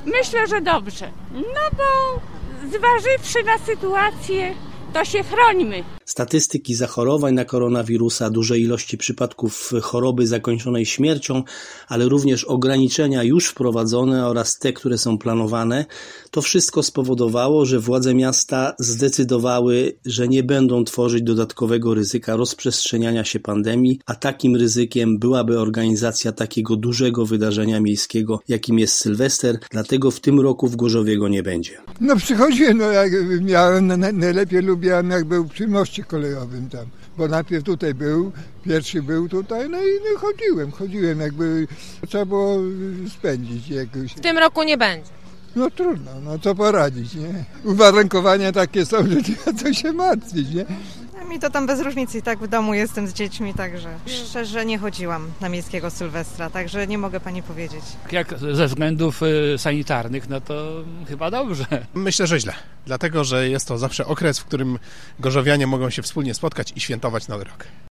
Myślę, że dobrze. No bo zważywszy na sytuację, to się chrońmy. Statystyki zachorowań na koronawirusa, duże ilości przypadków choroby zakończonej śmiercią, ale również ograniczenia już wprowadzone oraz te, które są planowane, to wszystko spowodowało, że władze miasta zdecydowały, że nie będą tworzyć dodatkowego ryzyka rozprzestrzeniania się pandemii, a takim ryzykiem byłaby organizacja takiego dużego wydarzenia miejskiego, jakim jest Sylwester, dlatego w tym roku w Gorzowie go nie będzie. No przychodziłem, jak miałem, najlepiej lubiłem jak był przy moście kolejowym tam, bo najpierw tutaj był, pierwszy był tutaj, no i chodziłem, jakby trzeba było spędzić jakoś. W tym roku nie będzie. No trudno, no co poradzić, nie? Uwarunkowania takie są, że nie ma co się martwić, nie? Mi to tam bez różnicy i tak w domu jestem z dziećmi, także szczerze nie chodziłam na miejskiego Sylwestra, także nie mogę pani powiedzieć. Jak ze względów sanitarnych, no to chyba dobrze. Myślę, że źle, dlatego że jest to zawsze okres, w którym gorzowianie mogą się wspólnie spotkać i świętować Nowy Rok.